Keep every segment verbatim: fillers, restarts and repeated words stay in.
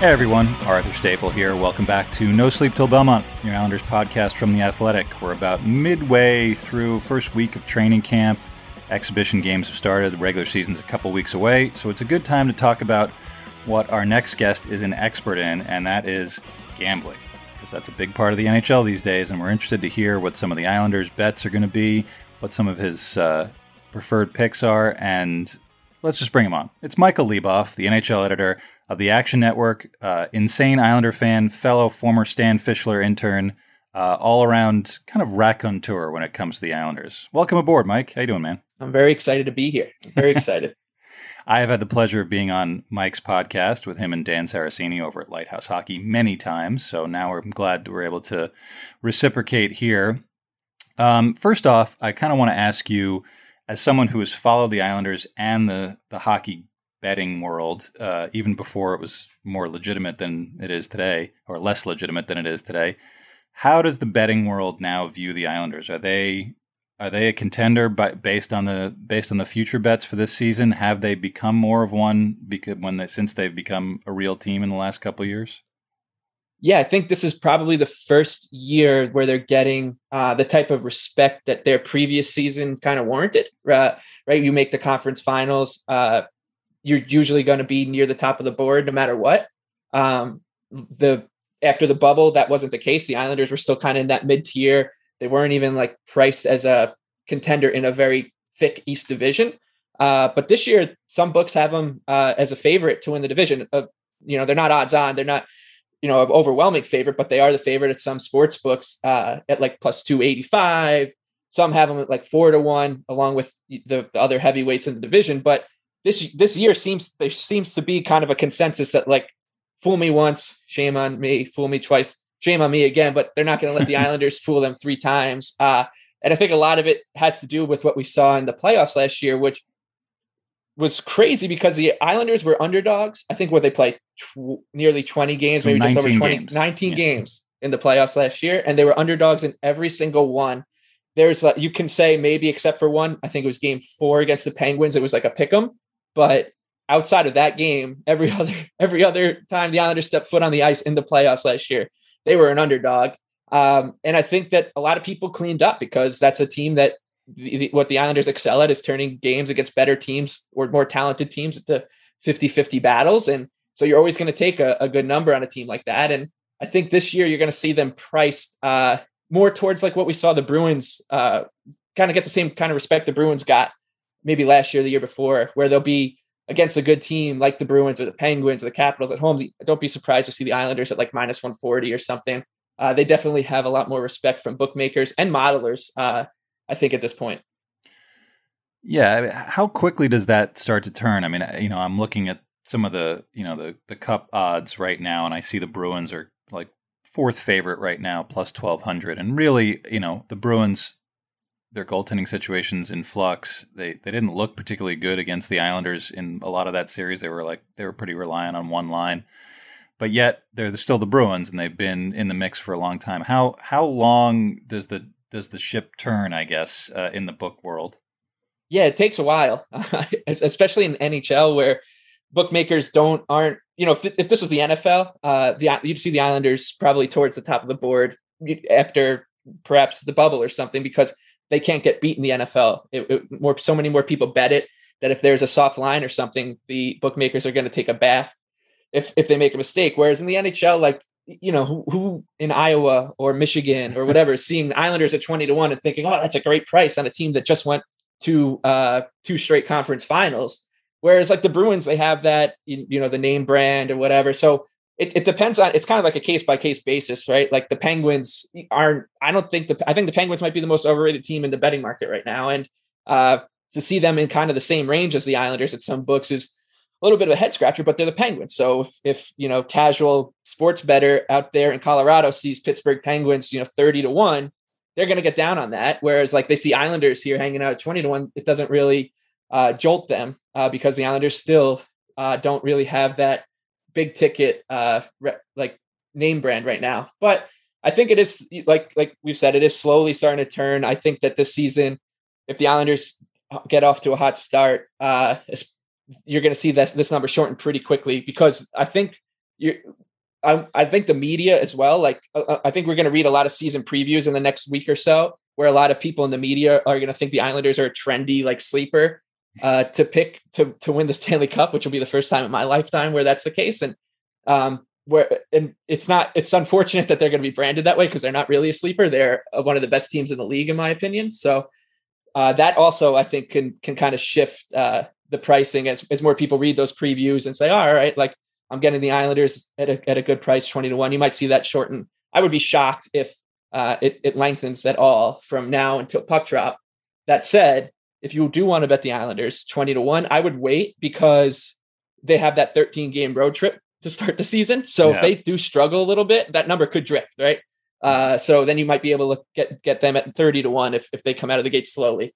Hey everyone, Arthur Staple here. Welcome back to No Sleep Till Belmont, your Islanders podcast from The Athletic. We're about midway through first week of training camp. Exhibition games have started. The regular season's a couple weeks away, so it's a good time to talk about what our next guest is an expert in, and that is gambling. Because that's a big part of the N H L these days, and we're interested to hear what some of the Islanders' bets are going to be, what some of his uh, preferred picks are, and let's just bring him on. It's Michael Leboff, the N H L editor of the Action Network, uh, insane Islander fan, fellow former Stan Fischler intern, uh, all-around kind of raconteur when it comes to the Islanders. Welcome aboard, Mike. How you doing, man? I'm very excited to be here. I'm very excited. I have had the pleasure of being on Mike's podcast with him and Dan Saraceni over at Lighthouse Hockey many times, so now I'm glad we're able to reciprocate here. Um, first off, I kind of want to ask you, as someone who has followed the Islanders and the, the hockey betting world, uh, even before it was more legitimate than it is today, or less legitimate than it is today, how does the betting world now view the Islanders? Are they are they a contender by, based on the based on the future bets for this season? Have they become more of one because when they, since they've become a real team in the last couple of years? Yeah, I think this is probably the first year where they're getting uh, the type of respect that their previous season kind of warranted. Uh, right, you make the conference finals. Uh, you're usually going to be near the top of the board no matter what. Um, the after the bubble, that wasn't the case. The Islanders were still kind of in that mid-tier. They weren't even like priced as a contender in a very thick East division. Uh, but this year, some books have them uh, as a favorite to win the division. Uh, you know, they're not odds on. They're not, you know, an overwhelming favorite, but they are the favorite at some sports books uh, at like plus two eighty-five. Some have them at like four to one, along with the, the other heavyweights in the division. But This this year seems there seems to be kind of a consensus that like fool me once, shame on me, fool me twice, shame on me again. But they're not going to let the Islanders fool them three times. Uh, and I think a lot of it has to do with what we saw in the playoffs last year, which was crazy because the Islanders were underdogs. I think what they played tw- nearly twenty games, maybe just over twenty, games. nineteen yeah. games in the playoffs last year, and they were underdogs in every single one. There's uh, you can say maybe except for one. I think it was game four against the Penguins. It was like a pick 'em. But outside of that game, every other every other time the Islanders stepped foot on the ice in the playoffs last year, they were an underdog. Um, and I think that a lot of people cleaned up because that's a team that the, the, what the Islanders excel at is turning games against better teams or more talented teams into fifty-fifty battles. And so you're always going to take a, a good number on a team like that. And I think this year you're going to see them priced uh, more towards like what we saw the Bruins uh, kind of get the same kind of respect the Bruins got maybe last year, the year before, where they'll be against a good team like the Bruins or the Penguins or the Capitals at home. Don't be surprised to see the Islanders at like minus one forty or something. Uh, they definitely have a lot more respect from bookmakers and modelers, uh, I think, at this point. Yeah. How quickly does that start to turn? I mean, you know, I'm looking at some of the, you know, the, the cup odds right now, and I see the Bruins are like fourth favorite right now, plus twelve hundred. And really, you know, the Bruins, their goaltending situations in flux. They they didn't look particularly good against the Islanders in a lot of that series. They were like they were pretty reliant on one line, but yet they're still the Bruins, and they've been in the mix for a long time. How how long does the does the ship turn? I guess uh, in the book world. Yeah, it takes a while, especially in N H L where bookmakers don't aren't you know if, if this was the N F L, uh, the you'd see the Islanders probably towards the top of the board after perhaps the bubble or something because they can't get beat in the N F L. It, it, more, so many more people bet it that if there's a soft line or something, the bookmakers are going to take a bath if if they make a mistake. Whereas in the N H L, like, you know, who, who in Iowa or Michigan or whatever, seeing the Islanders at twenty to one and thinking, oh, that's a great price on a team that just went to uh, two straight conference finals. Whereas like the Bruins, they have that, you, you know, the name brand or whatever. So It, it depends on, it's kind of like a case by case basis, right? Like the Penguins aren't, I don't think the, I think the Penguins might be the most overrated team in the betting market right now. And uh, to see them in kind of the same range as the Islanders at some books is a little bit of a head scratcher, but they're the Penguins. So if, if, you know, casual sports bettor out there in Colorado sees Pittsburgh Penguins, you know, thirty to one, they're going to get down on that. Whereas like they see Islanders here hanging out at twenty to one, it doesn't really uh, jolt them uh, because the Islanders still uh, don't really have that big ticket, uh, re- like name brand right now. But I think it is like, like we've said, it is slowly starting to turn. I think that this season, if the Islanders get off to a hot start, uh, you're going to see this, this number shorten pretty quickly because I think you I, I think the media as well, like uh, I think we're going to read a lot of season previews in the next week or so, where a lot of people in the media are going to think the Islanders are a trendy like sleeper uh, to pick to to win the Stanley Cup, which will be the first time in my lifetime where that's the case. And um, where and it's not it's unfortunate that they're going to be branded that way because they're not really a sleeper. They're one of the best teams in the league, in my opinion. So uh, that also I think can can kind of shift uh, the pricing as as more people read those previews and say, oh, all right, like I'm getting the Islanders at a at a good price, twenty to one. You might see that shorten. I would be shocked if uh, it it lengthens at all from now until puck drop. That said, if you do want to bet the Islanders twenty to one, I would wait because they have that thirteen game road trip to start the season. So yeah. if they do struggle a little bit, that number could drift, right? Uh, so then you might be able to get get them at thirty to one if if they come out of the gate slowly.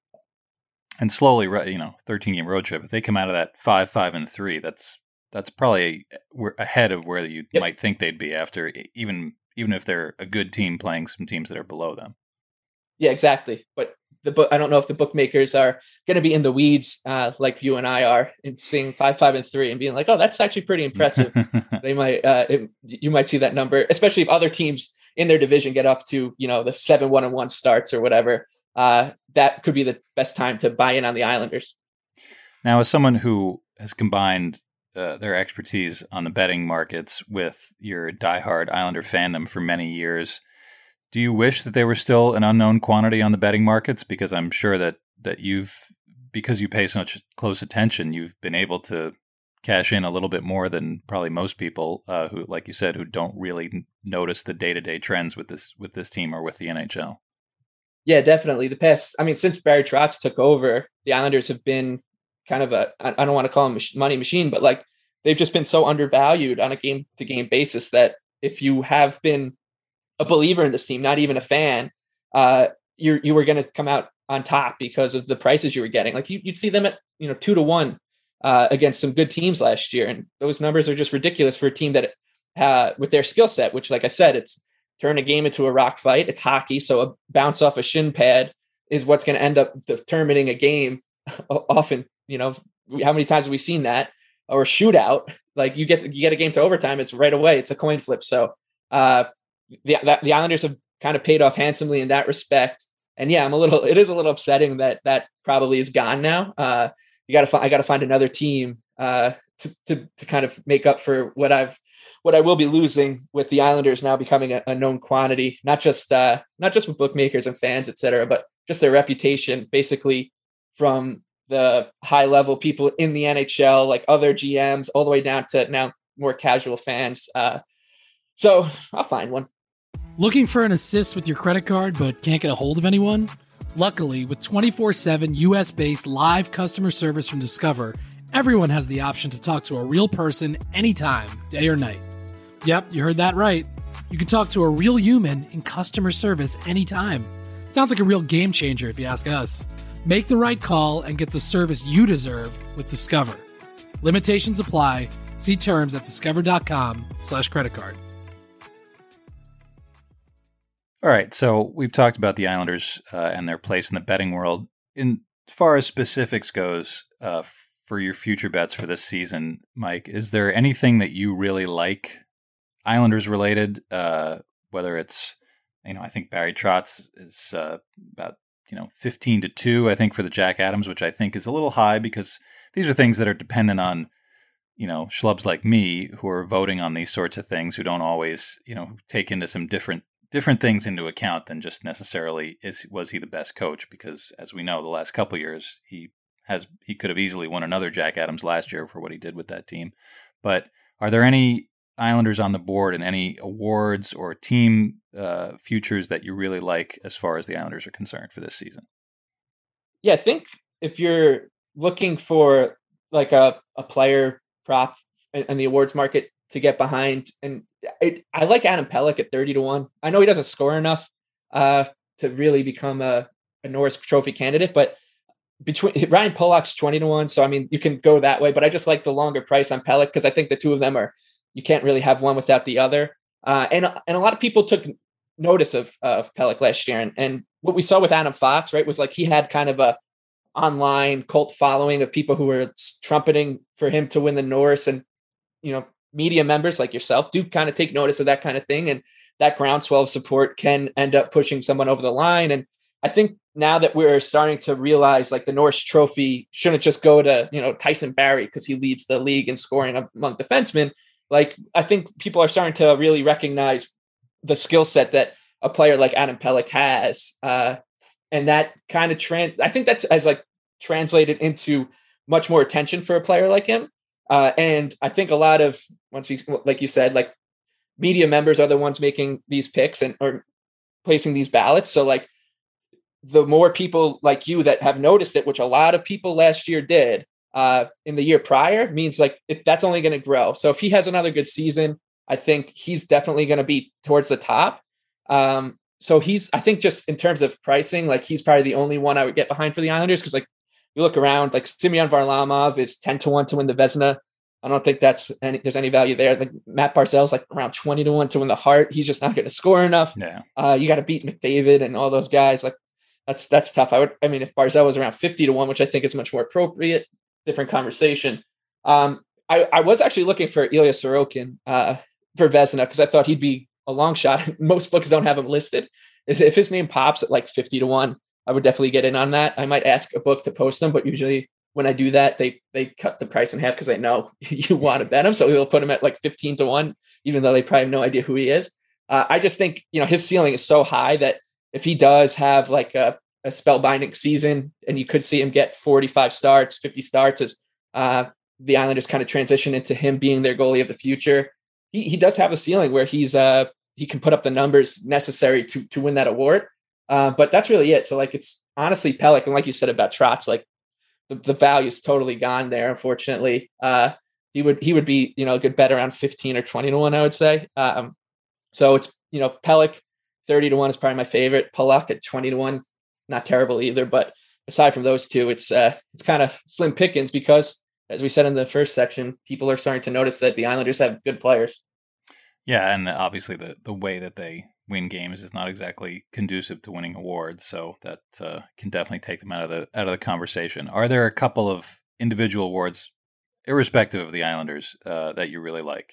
And slowly, you know, thirteen game road trip. If they come out of that five, five, and three, that's that's probably ahead of where you yep. might think they'd be after, even even if they're a good team playing some teams that are below them. Yeah, exactly. But the book, I don't know if the bookmakers are going to be in the weeds uh, like you and I are and seeing five, five, and three and being like, oh, that's actually pretty impressive. They might, uh, it, you might see that number, especially if other teams in their division get up to, you know, the seven, one and one starts or whatever. Uh, that could be the best time to buy in on the Islanders. Now, as someone who has combined uh, their expertise on the betting markets with your diehard Islander fandom for many years, do you wish that they were still an unknown quantity on the betting markets? Because I'm sure that, that you've, because you pay so much close attention, you've been able to cash in a little bit more than probably most people uh, who, like you said, who don't really notice the day-to-day trends with this with this team or with the N H L. Yeah, definitely. The past, I mean, since Barry Trotz took over, the Islanders have been kind of a, I don't want to call them a money machine, but like they've just been so undervalued on a game-to-game basis that if you have been a believer in this team, not even a fan, uh, you you were going to come out on top because of the prices you were getting. Like you, you'd see them at, you know, two to one uh, against some good teams last year. And those numbers are just ridiculous for a team that uh, with their skill set, which like I said, it's turn a game into a rock fight. It's hockey. So a bounce off a shin pad is what's going to end up determining a game. Often, you know, how many times have we seen that? Or a shootout? Like you get, you get a game to overtime. It's right away. It's a coin flip. So uh, the, the, the Islanders have kind of paid off handsomely in that respect. And yeah, I'm a little, it is a little upsetting that that probably is gone now. Uh, you got to find, I got to find another team uh, to, to, to kind of make up for what I've, what I will be losing with the Islanders now becoming a, a known quantity, not just, uh, not just with bookmakers and fans, et cetera, but just their reputation, basically from the high level people in the N H L, like other G Ms, all the way down to now more casual fans. Uh, so I'll find one. Looking for an assist with your credit card but can't get a hold of anyone? Luckily, with twenty-four seven U S-based live customer service from Discover, everyone has the option to talk to a real person anytime, day or night. Yep, you heard that right. You can talk to a real human in customer service anytime. Sounds like a real game changer if you ask us. Make the right call and get the service you deserve with Discover. Limitations apply. See terms at discover.com slash credit card. All right, so we've talked about the Islanders uh, and their place in the betting world. In as far as specifics goes, uh, f- for your future bets for this season, Mike, is there anything that you really like Islanders related? Uh, whether it's, you know, I think Barry Trotz is uh, about, you know, fifteen to two, I think, for the Jack Adams, which I think is a little high because these are things that are dependent on, you know, schlubs like me who are voting on these sorts of things, who don't always, you know, take into some different different things into account than just necessarily is was he the best coach, because as we know, the last couple of years he has he could have easily won another Jack Adams last year for what he did with that team. But are there any Islanders on the board and any awards or team uh, futures that you really like as far as the Islanders are concerned for this season? Yeah, I think if you're looking for like a, a player prop in, in the awards market to get behind, and I, I like Adam Pelech at thirty to one. I know he doesn't score enough uh, to really become a, a Norris Trophy candidate, but between Ryan Pollock's twenty to one. So, I mean, you can go that way, but I just like the longer price on Pelech because I think the two of them are, you can't really have one without the other. Uh, and, and a lot of people took notice of, of Pelech last year. And, and what we saw with Adam Fox, right, was like he had kind of a online cult following of people who were trumpeting for him to win the Norris. And, you know, media members like yourself do kind of take notice of that kind of thing. And that groundswell of support can end up pushing someone over the line. And I think now that we're starting to realize like the Norris Trophy shouldn't just go to, you know, Tyson Barrie because he leads the league in scoring among defensemen. Like, I think people are starting to really recognize the skill set that a player like Adam Pelech has. Uh, and that kind of trans, I think that has like translated into much more attention for a player like him. Uh, and I think a lot of, once we, like you said, like media members are the ones making these picks and or placing these ballots. So like the more people like you that have noticed it, which a lot of people last year did uh, in the year prior, means like it, that's only going to grow. So if he has another good season, I think he's definitely going to be towards the top. Um, so he's, I think just in terms of pricing, like he's probably the only one I would get behind for the Islanders. Cause like you look around, like Semyon Varlamov is ten to one to win the Vezina. I don't think that's any, there's any value there. Like Matt Barzal's like around twenty to one to win the Hart. He's just not going to score enough. Yeah. Uh, you got to beat McDavid and all those guys. Like that's, that's tough. I would, I mean, if Barzal was around fifty to one, which I think is much more appropriate, different conversation. Um, I, I was actually looking for Ilya Sorokin uh, for Vezina because I thought he'd be a long shot. Most books don't have him listed. If, if his name pops at like fifty to one, I would definitely get in on that. I might ask a book to post them, but usually when I do that, they they cut the price in half because they know you want to bet him. So they'll put him at like fifteen to one, even though they probably have no idea who he is. Uh, I just think, you know, his ceiling is so high that if he does have like a, a spellbinding season and you could see him get forty-five starts, fifty starts as uh, the Islanders kind of transition into him being their goalie of the future, he he does have a ceiling where he's uh he can put up the numbers necessary to to win that award. Uh, but that's really it. So like, it's honestly Pelech. And like you said about Trotz, like the, the value is totally gone there. Unfortunately, uh, he would, he would be, you know, a good bet around fifteen or twenty to one, I would say. Um, so it's, you know, Pelech thirty to one is probably my favorite. Pulock at twenty to one, not terrible either. But aside from those two, it's, uh, it's kind of slim pickings because as we said in the first section, people are starting to notice that the Islanders have good players. Yeah. And obviously the, the way that they win games is not exactly conducive to winning awards, so that uh, can definitely take them out of the out of the conversation. Are there a couple of individual awards, irrespective of the Islanders, uh, that you really like?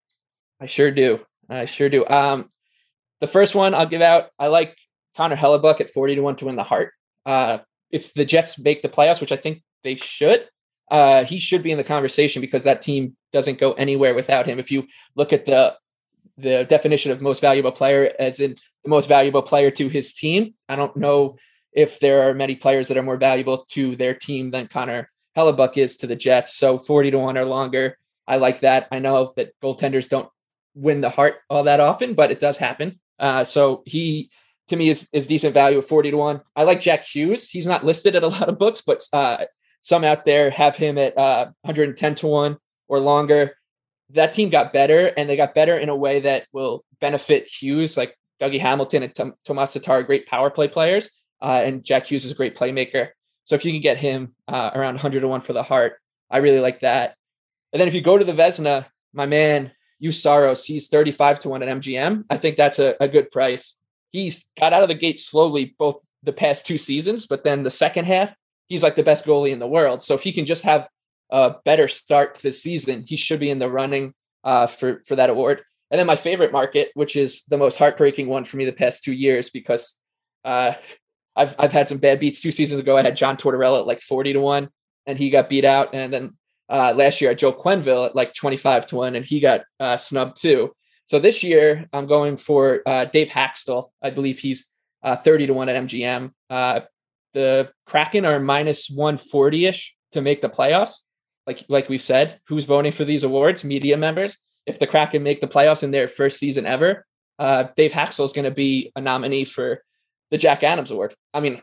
I sure do. I sure do. Um, the first one I'll give out, I like Connor Hellebuck at forty to one to win the Hart. Uh, if the Jets make the playoffs, which I think they should, uh, he should be in the conversation because that team doesn't go anywhere without him. If you look at the the definition of most valuable player as in the most valuable player to his team, I don't know if there are many players that are more valuable to their team than Connor Hellebuck is to the Jets. So forty to one or longer. I like that. I know that goaltenders don't win the Hart all that often, but it does happen. Uh, so he, to me, is, is decent value at forty to one. I like Jack Hughes. He's not listed at a lot of books, but uh, some out there have him at uh, one hundred ten to one or longer. That team got better, and they got better in a way that will benefit Hughes, like Dougie Hamilton and Tom, Tomas Tatar, great power play players. Uh, and Jack Hughes is a great playmaker. So if you can get him uh, around one hundred to one for the Hart, I really like that. And then if you go to the Vezina, my man, Juuse Saros, he's thirty-five to one at M G M. I think that's a, a good price. He's got out of the gate slowly both the past two seasons, but then the second half, he's like the best goalie in the world. So if he can just have a better start to the season, he should be in the running uh, for, for that award. And then my favorite market, which is the most heartbreaking one for me the past two years, because uh, I've I've had some bad beats. Two seasons ago, I had John Tortorella at like forty to one, and he got beat out. And then uh, last year, I had Joe Quenneville at like twenty-five to one, and he got uh, snubbed too. So this year, I'm going for uh, Dave Haxtell. I believe he's uh, thirty to one at M G M. Uh, the Kraken are minus one forty-ish to make the playoffs. Like like we said, who's voting for these awards? Media members. If the Kraken make the playoffs in their first season ever, uh, Dave Haxtell is going to be a nominee for the Jack Adams Award. I mean,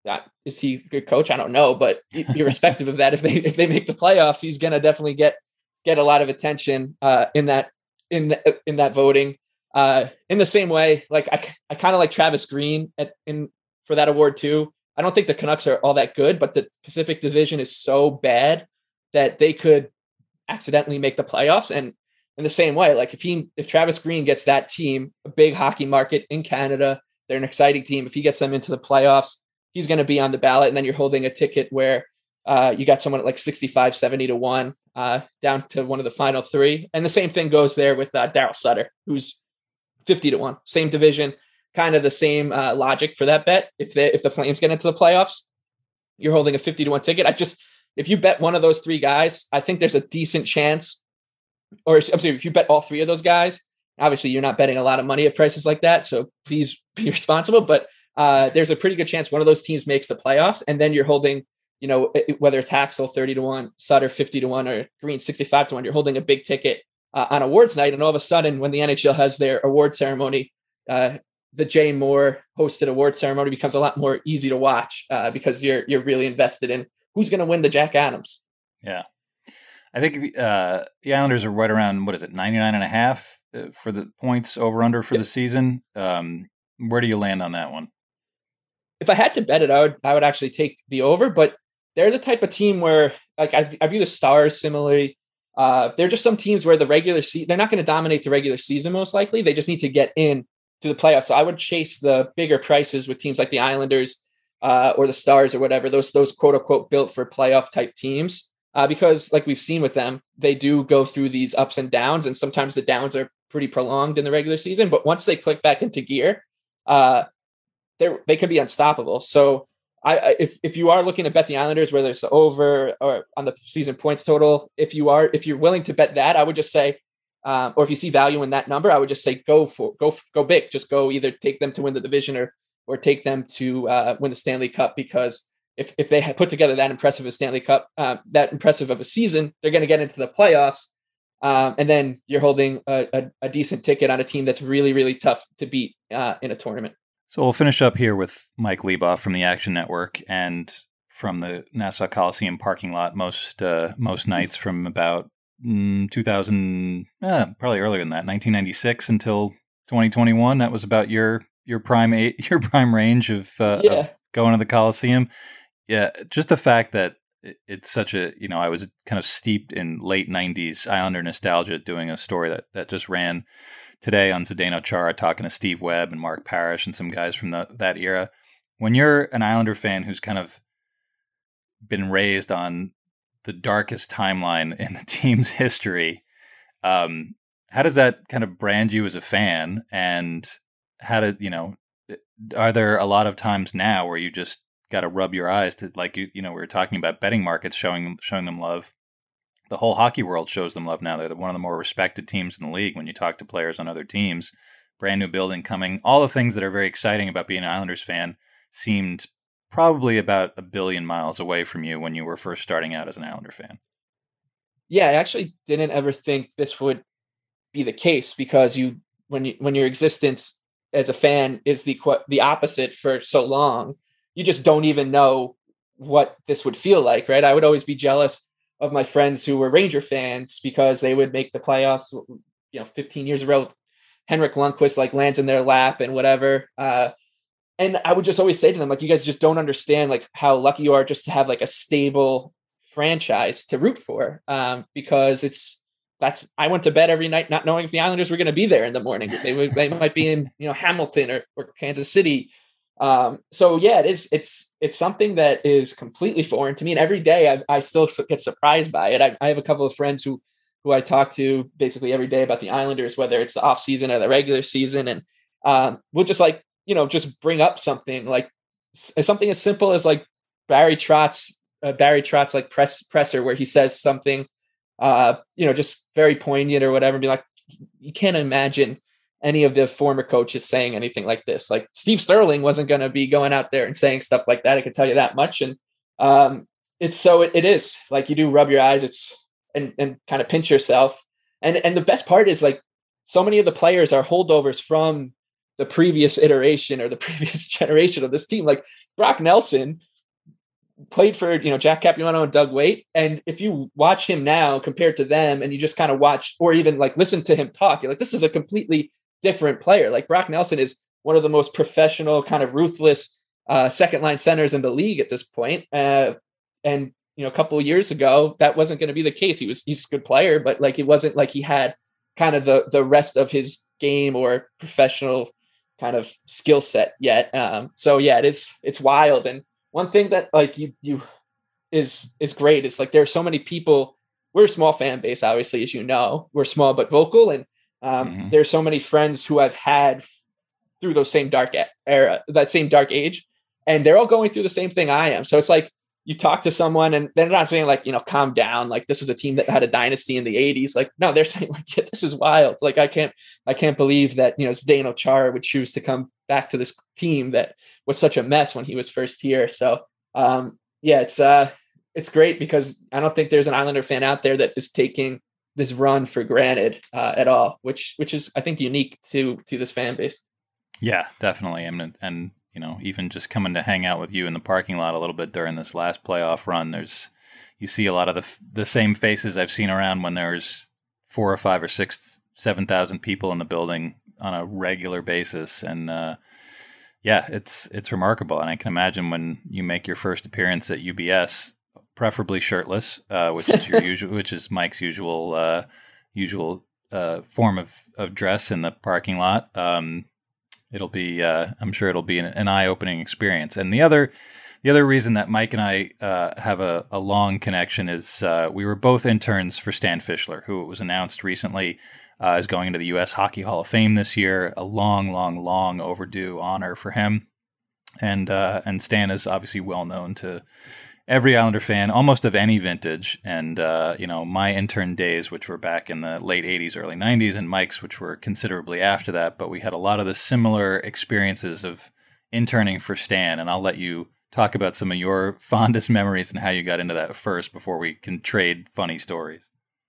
is he a good coach? I don't know, but irrespective of that, if they if they make the playoffs, he's going to definitely get get a lot of attention uh, in that in the, in that voting. Uh, in the same way, like I I kind of like Travis Green at in for that award too. I don't think the Canucks are all that good, but the Pacific Division is so bad that they could accidentally make the playoffs. And in the same way, like if he, if Travis Green gets that team, a big hockey market in Canada, they're an exciting team. If he gets them into the playoffs, he's going to be on the ballot. And then you're holding a ticket where Uh, you got someone at like sixty-five, seventy to one, uh, down to one of the final three. And the same thing goes there with uh, Daryl Sutter, who's fifty to one, same division, kind of the same uh, logic for that bet. If they, if the Flames get into the playoffs, you're holding a fifty to one ticket. I just, if you bet one of those three guys, I think there's a decent chance, or I'm sorry, if you bet all three of those guys, obviously you're not betting a lot of money at prices like that, so please be responsible. But uh, there's a pretty good chance one of those teams makes the playoffs, and then you're holding, you know, whether it's Haxel thirty to one, Sutter fifty to one, or Green sixty-five to one, you're holding a big ticket uh, on awards night. And all of a sudden, when the N H L has their award ceremony, uh, the Jay Moore hosted award ceremony becomes a lot more easy to watch uh, because you're you're really invested in who's going to win the Jack Adams. Yeah. I think uh, the Islanders are right around, what is it, ninety-nine and a half for the points over under for yep. the season. Um, where do you land on that one? If I had to bet it, I would I would actually take the over, but they're the type of team where, like, I, I view the Stars similarly. Uh, they're just some teams where the regular season, they're not going to dominate the regular season most likely. They just need to get in to the playoffs. So I would chase the bigger prices with teams like the Islanders uh, or the Stars or whatever, those those quote unquote built for playoff type teams. Uh, because like we've seen with them, they do go through these ups and downs, and sometimes the downs are pretty prolonged in the regular season. But once they click back into gear, uh, they they can be unstoppable. So I, I if if you are looking to bet the Islanders, whether it's over or on the season points total, if you are if you're willing to bet that, I would just say, um, or if you see value in that number, I would just say go for go go big. Just go either take them to win the division or or take them to uh, win the Stanley Cup, because If if they had put together that impressive a Stanley Cup, uh, that impressive of a season, they're going to get into the playoffs. Um, and then you're holding a, a, a decent ticket on a team that's really, really tough to beat uh, in a tournament. So we'll finish up here with Mike Leboff from the Action Network and from the Nassau Coliseum parking lot most uh, most nights from about mm, two thousand, eh, probably earlier than that, nineteen ninety-six until twenty twenty-one. That was about your your prime eight, your prime range of, uh, yeah. of going to the Coliseum. Yeah, just the fact that it's such a, you know, I was kind of steeped in late nineties Islander nostalgia doing a story that, that just ran today on Zdeno Chara, talking to Steve Webb and Mark Parrish and some guys from the, that era. When you're an Islander fan who's kind of been raised on the darkest timeline in the team's history, um, how does that kind of brand you as a fan? And how did, you know, are there a lot of times now where you just got to rub your eyes to, like, you, you know, we were talking about betting markets showing showing them love. The whole hockey world shows them love now. They're one of the more respected teams in the league. When you talk to players on other teams, brand new building coming, all the things that are very exciting about being an Islanders fan seemed probably about a billion miles away from you when you were first starting out as an Islander fan. Yeah, I actually didn't ever think this would be the case, because you when you when your existence as a fan is the the opposite for so long, you just don't even know what this would feel like, right? I would always be jealous of my friends who were Ranger fans because they would make the playoffs, you know, fifteen years ago. Henrik Lundqvist like lands in their lap and whatever. Uh, and I would just always say to them, like, you guys just don't understand like how lucky you are just to have like a stable franchise to root for. Um, because it's, that's, I went to bed every night not knowing if the Islanders were going to be there in the morning. They would, they might be in, you know, Hamilton or, or Kansas City. Um, so yeah, it is, it's, it's something that is completely foreign to me. And every day I, I still get surprised by it. I, I have a couple of friends who, who I talk to basically every day about the Islanders, whether it's the off season or the regular season. And, um, we'll just like, you know, just bring up something like something as simple as like Barry Trotz, uh, Barry Trotz, like press presser, where he says something, uh, you know, just very poignant or whatever, and be like, you can't imagine any of the former coaches saying anything like this. Like Steve Sterling wasn't going to be going out there and saying stuff like that. I can tell you that much. And um, it's so it, it is like you do rub your eyes. It's and and kind of pinch yourself. And and the best part is like so many of the players are holdovers from the previous iteration or the previous generation of this team. Like Brock Nelson played for, you know, Jack Capuano and Doug Weight. And if you watch him now compared to them, and you just kind of watch or even like listen to him talk, you're like, this is a completely different player. Like Brock Nelson is one of the most professional, kind of ruthless uh, second line centers in the league at this point. Uh, and, you know, a couple of years ago, that wasn't going to be the case. He was, he's a good player, but like, it wasn't like he had kind of the, the rest of his game or professional kind of skill set yet. Um, so yeah, it is, it's wild. And one thing that like you, you, is is great. It's like there are so many people. We're a small fan base, obviously, as you know. We're small but vocal, and um, mm-hmm. there's so many friends who I've had through those same dark era, that same dark age, and they're all going through the same thing I am. So it's like you talk to someone, and they're not saying like, you know, calm down. Like this was a team that had a dynasty in the eighties. Like no, they're saying like, yeah, this is wild. Like I can't, I can't believe that you know Zdeno Chara would choose to come back to this team that was such a mess when he was first here. So um, yeah, it's uh. It's great because I don't think there's an Islander fan out there that is taking this run for granted uh, at all, which which is I think unique to to this fan base. Yeah, definitely. I mean, and you know, even just coming to hang out with you in the parking lot a little bit during this last playoff run, there's you see a lot of the the same faces I've seen around when there's four or five or six, seven thousand people in the building on a regular basis, and uh, yeah, it's it's remarkable. And I can imagine when you make your first appearance at U B S. Preferably shirtless, uh, which is your usual, which is Mike's usual, uh, usual uh, form of, of dress in the parking lot. Um, it'll be, uh, I'm sure it'll be an, an eye-opening experience. And the other, the other reason that Mike and I uh, have a, a long connection is uh, we were both interns for Stan Fischler, who it was announced recently uh, is going into the U S Hockey Hall of Fame this year. A long, long, long overdue honor for him, and uh, and Stan is obviously well known to every Islander fan, almost of any vintage. And, uh, you know, my intern days, which were back in the late eighties, early nineties, and Mike's, which were considerably after that. But we had a lot of the similar experiences of interning for Stan. And I'll let you talk about some of your fondest memories and how you got into that first before we can trade funny stories.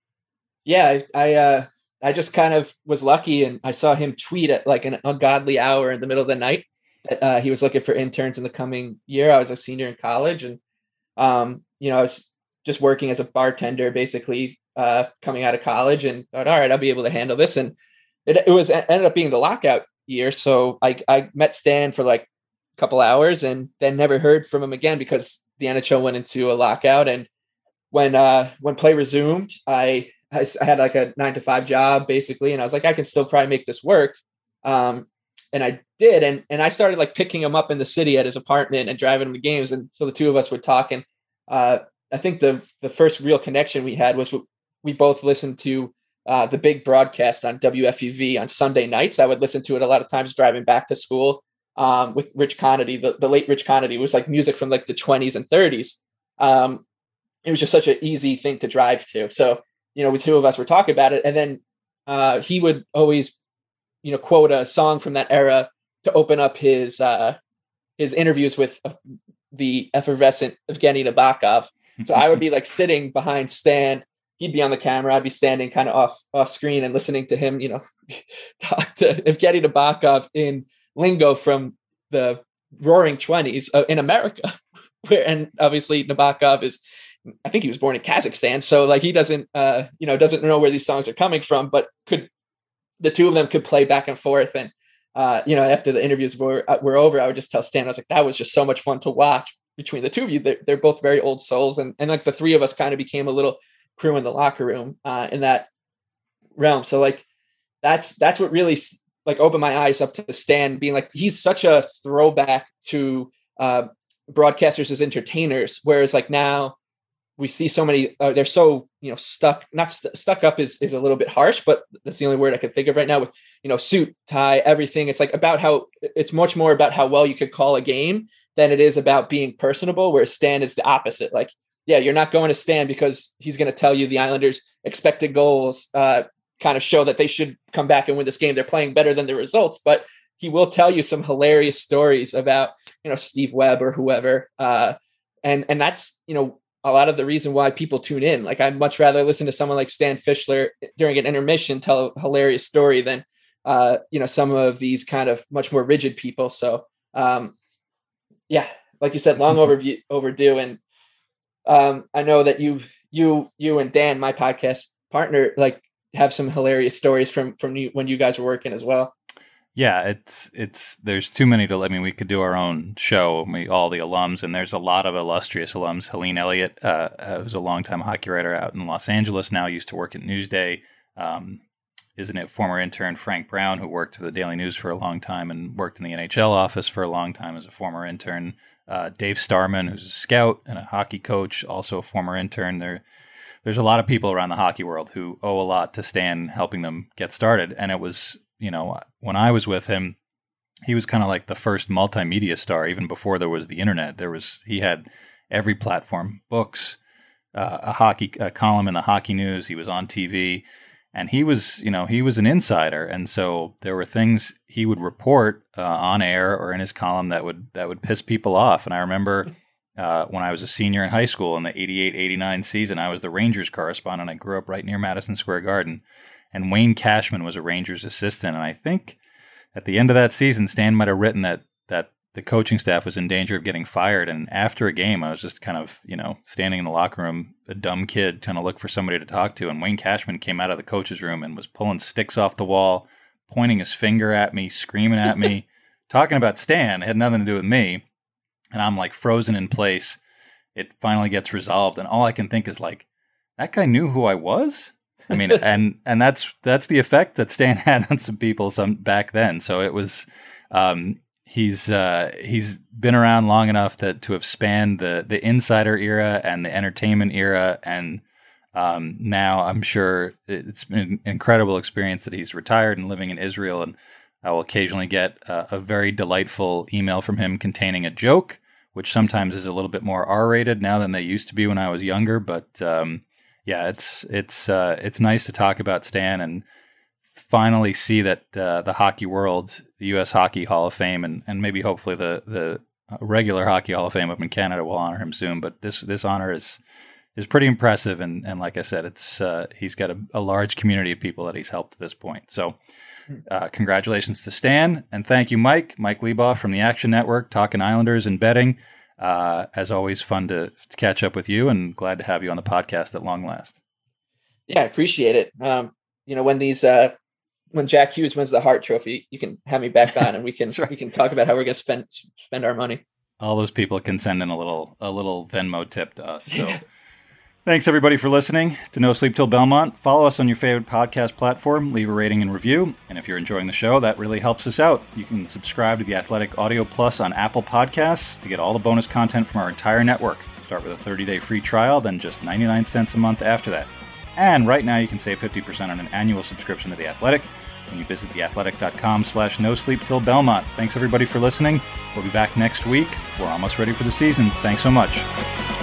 Yeah, I, I, uh, I just kind of was lucky, and I saw him tweet at like an ungodly hour in the middle of the night that uh, he was looking for interns in the coming year. I was a senior in college, and Um, you know, I was just working as a bartender, basically, uh, coming out of college, and thought, all right, I'll be able to handle this. And it, it was it ended up being the lockout year. So I, I met Stan for like a couple hours and then never heard from him again because the N H L went into a lockout. And when, uh, when play resumed, I, I, I had like a nine to five job basically. And I was like, I can still probably make this work. Um, And I did. And, and I started like picking him up in the city at his apartment and driving him to games. And so the two of us would talk. And uh, I think the, the first real connection we had was we, we both listened to uh, the big broadcast on W F U V on Sunday nights. I would listen to it a lot of times driving back to school um, with Rich Conity. The, the late Rich Conity was like music from like the twenties and thirties. Um, it was just such an easy thing to drive to. So, you know, the two of us were talking about it. And then uh, he would always you know, quote a song from that era to open up his uh, his interviews with uh, the effervescent Evgeny Nabokov. So I would be like sitting behind Stan. He'd be on the camera. I'd be standing kind of off off screen and listening to him, you know, talk to Evgeny Nabokov in lingo from the Roaring Twenties uh, in America. Where and obviously Nabokov is, I think he was born in Kazakhstan, so like he doesn't, uh, you know, doesn't know where these songs are coming from, but could. The two of them could play back and forth. And, uh, you know, after the interviews were, were over, I would just tell Stan, I was like, that was just so much fun to watch between the two of you. They're, they're both very old souls. And, and like the three of us kind of became a little crew in the locker room uh, in that realm. So like, that's, that's what really like opened my eyes up to Stan being like, he's such a throwback to uh, broadcasters as entertainers. Whereas like now, we see so many, uh, they're so, you know, stuck, not st- stuck up is, is a little bit harsh, but that's the only word I can think of right now with, you know, suit, tie, everything. It's like about how it's much more about how well you could call a game than it is about being personable, whereas Stan is the opposite. Like, yeah, you're not going to Stan because he's going to tell you the Islanders expected goals uh, kind of show that they should come back and win this game. They're playing better than the results, but he will tell you some hilarious stories about, you know, Steve Webb or whoever. Uh, and, and that's, you know, a lot of the reason why people tune in. Like I'd much rather listen to someone like Stan Fischler during an intermission tell a hilarious story than, uh, you know, some of these kind of much more rigid people. So, um, yeah, like you said, long overdue, overdue. And um, I know that you, you, you and Dan, my podcast partner, like have some hilarious stories from, from you, when you guys were working as well. Yeah, it's it's there's too many to. I mean, we could do our own show. We, all the alums, and there's a lot of illustrious alums. Helene Elliott, uh, who's a longtime hockey writer out in Los Angeles, now used to work at Newsday. Um, isn't it former intern Frank Brown, who worked for the Daily News for a long time and worked in the N H L office for a long time as a former intern. uh, Dave Starman, who's a scout and a hockey coach, also a former intern. There, there's a lot of people around the hockey world who owe a lot to Stan helping them get started. And it was, you know, when I was with him, he was kind of like the first multimedia star, even before there was the internet. There was, he had every platform, books, uh, a hockey a column in the Hockey News. He was on T V, and he was, you know, he was an insider. And so there were things he would report uh, on air or in his column that would, that would piss people off. And I remember uh, when I was a senior in high school in the eighty-eight eighty-nine season, I was the Rangers correspondent. I grew up right near Madison Square Garden, and Wayne Cashman was a Rangers assistant. And I think at the end of that season, Stan might have written that that the coaching staff was in danger of getting fired. And after a game, I was just kind of, you know, standing in the locker room, a dumb kid trying to look for somebody to talk to. And Wayne Cashman came out of the coach's room and was pulling sticks off the wall, pointing his finger at me, screaming at me, talking about Stan. It had nothing to do with me. And I'm like frozen in place. It finally gets resolved. And all I can think is like, that guy knew who I was? I mean, and and that's that's the effect that Stan had on some people some back then. So it was, um, he's uh, he's been around long enough that to have spanned the the insider era and the entertainment era, and um, now I'm sure it's been an incredible experience that he's retired and living in Israel. And I will occasionally get uh, a very delightful email from him containing a joke, which sometimes is a little bit more R-rated now than they used to be when I was younger, but. Um, Yeah, it's it's uh, it's nice to talk about Stan and finally see that uh, the hockey world, the U S Hockey Hall of Fame, and, and maybe hopefully the the regular Hockey Hall of Fame up in Canada will honor him soon. But this this honor is is pretty impressive, and, and like I said, it's uh, he's got a, a large community of people that he's helped at this point. So, uh, congratulations to Stan, and thank you, Mike, Mike Leboff from the Action Network, talking Islanders and betting. Uh, as always, fun to, to catch up with you, and glad to have you on the podcast at long last. Yeah, I appreciate it. Um, you know, when these, uh, when Jack Hughes wins the Hart Trophy, you can have me back on, and we can right. we can talk about how we're going to spend spend our money. All those people can send in a little a little Venmo tip to us. So, thanks everybody for listening to No Sleep Till Belmont. Follow us on your favorite podcast platform. Leave a rating and review, and if you're enjoying the show, that really helps us out. You can subscribe to the Athletic Audio Plus on Apple Podcasts to get all the bonus content from our entire network. Start with a thirty-day free trial, then just ninety-nine cents a month after that. And right now you can save fifty percent on an annual subscription to The Athletic when you visit theathletic.com slash no sleep till Belmont. Thanks everybody for listening. We'll be back next week. We're almost ready for the season. Thanks so much.